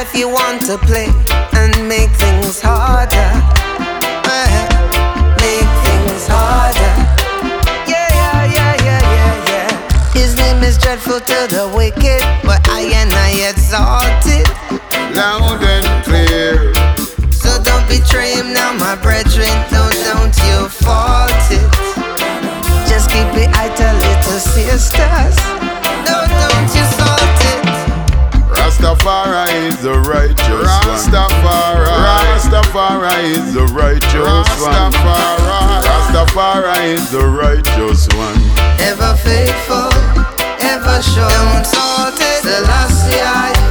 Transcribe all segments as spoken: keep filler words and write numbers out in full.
if you want to play and make things harder, eh, make things harder. Yeah, yeah, yeah, yeah, yeah, yeah. His name is dreadful to the wicked, but I and I exalted. Loud and clear. So don't betray him now, my brethren. Don't, don't you fault it. Just keep it tight, little sisters. No, don't you salt it. Rastafari is the righteous Rastafari. one. Rastafari is the righteous Rastafari. one. Rastafari is the righteous one. Ever faithful, ever sure. Don't salt it. Selassie,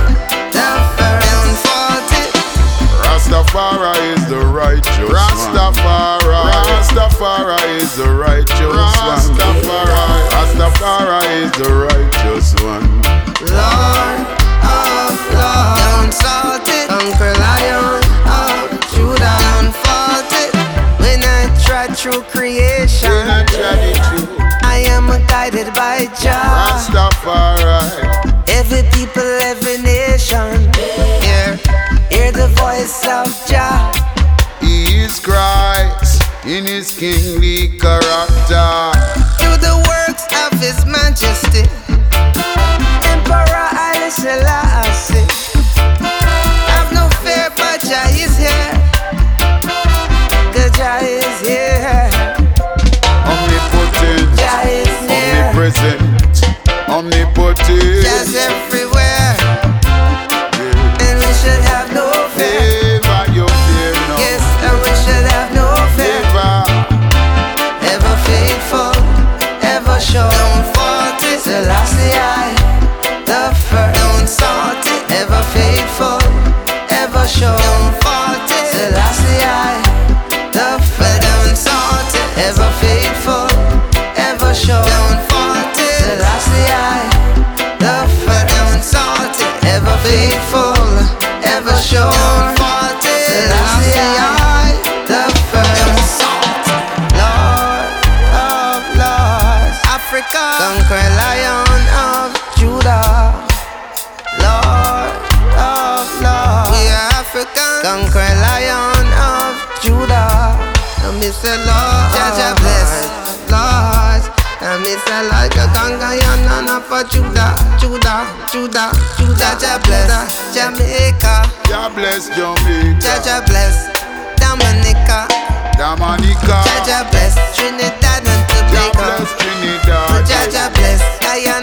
don't fault it. Rastafari is the righteous Rastafari. one. Rastafari is the righteous Rastafari. one. Rastafari is the righteous one. Lord of Lords, don't salt it. Conquer Lion of Judah, don't fault it. When I tread through creation, When I tread it through, I am guided by Jah. Rastafari. Every people, every nation, hear, hear the voice of Jah. He is Christ in his kingly character. Do the works of His Majesty, Emperor Haile Selassie. Have no fear, but Jah is here. Cause Jah is here. Omnipotent, Jah is near. omnipresent, omnipotent. Jah's everywhere, and we should have no fear. Never you fear no. Yes, and we should have no fear. Never. Ever faithful, ever sure. Don't fault it. Selassie, I, the first. Don't salt it. Ever faithful, ever sure. Don't fault it. Selassie, I, the first. Don't salt it. Ever faithful, ever sure. Don't fault it. Selassie, I, the first. Don't salt it. Ever faithful, ever sure. Don't fault it. Selassie, I, the first. Don't salt it. Lord of Lords, Africa, conquer Lion of Judah. Lord of Lords, we are African, conquer Lion of Judah. And me say Lord, Jah Jah bless, Lord. And me say like a conquer Lion of Judah, Judah, Judah, Judah. Jah bless Jamaica, Jah bless Jamaica. Jah Jah bless Dominica, Dominica. Jah Jah bless Trinidad and Jah Tobago. bless Trinidad. Jah Jah bless Guyana.